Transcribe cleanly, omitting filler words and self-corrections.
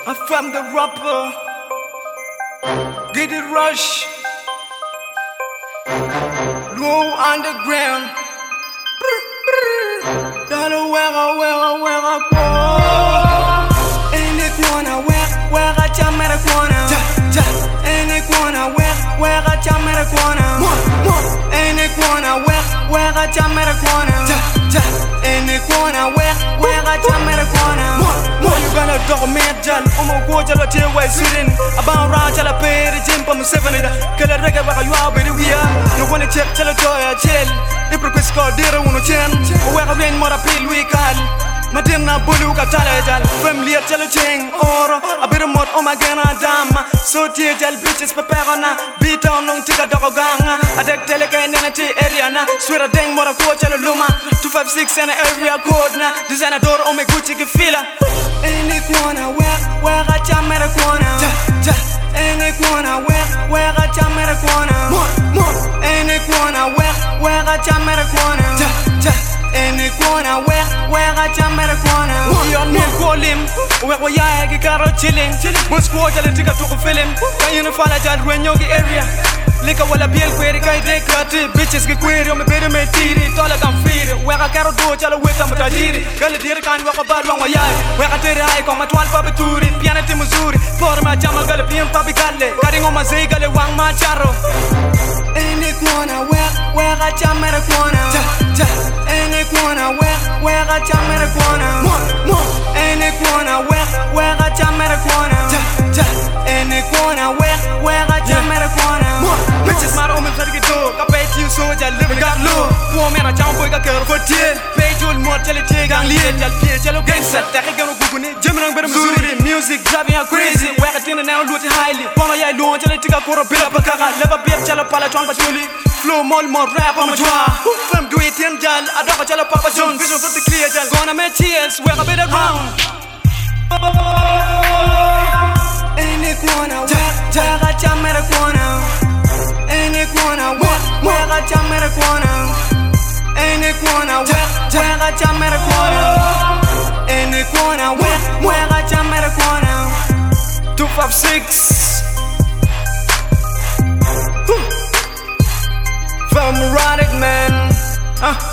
I'm from the rapper. Get it rush. Low underground. Don't where I go. In the corner, where I jam at a corner. In the corner, where I jam at a corner. In the corner, where I jam at a corner. In the corner, where I jam at a corner. You gonna dormir, Jan? Go to the tail way sitting. About round till I pay the gym for my 7. Kill a reggae where you are, baby. We are. You wanna check, tell a joy, I chill. The progress called Dira 110. Where I rain more appeal, we call. Madina bulu katala jal family tell a ching or a bit of mod on my gana dama so dear jal bitches paperona beat on long tika doganga a deck telecan in a area na swear a dang more a coach a luma 256 and area code na design a door on my Gucci fila in the corner where I jam at a corner in the corner where I jam at a corner in the corner where I jam at a corner in the corner where I jam at a corner. We on me call him. Where we are, get car chilling. Most quarter and take a talk of film. Can you follow that when you're the area? Lick a walla bill, query, guy, they cut it. Bitches get query on my bed, me tiri. All I can feed it. Where I carry do, tell a wait, I'm a tajiri. Girl, the deer can't walk about long way. Where I tell I come at 12 Papaturi, Piana Timuzuri. For my jama, got a pian papi galle. Cutting on my zega, one my charro. In the corner where I jam at a corner. In the corner where I jam at a corner. In the corner where I jam at a corner. In the corner where I jam at a corner. Bitches my own for the dog. I bet you so I live in got low. Poor man I jump boy got care for tear. Pay to more tell it take and lead. Jal pay jello gangster. That I can go ni. Jimrang better Missouri. Music driving her crazy. Where I think now loot highly. Pono ya lo tell it take a quarter bill up a car. Never be a jello pala chong patuli. Flow more rap on my jaw. From do it in jal. I don't tell a Papa Jones. Vision for the clear jal. Gonna make cheers. Where I better ground. In the corner where I jam at a corner. In the corner where I jam at a corner. In the corner where I jam at a corner. In the corner where I jam at a corner. 256 From Radic man.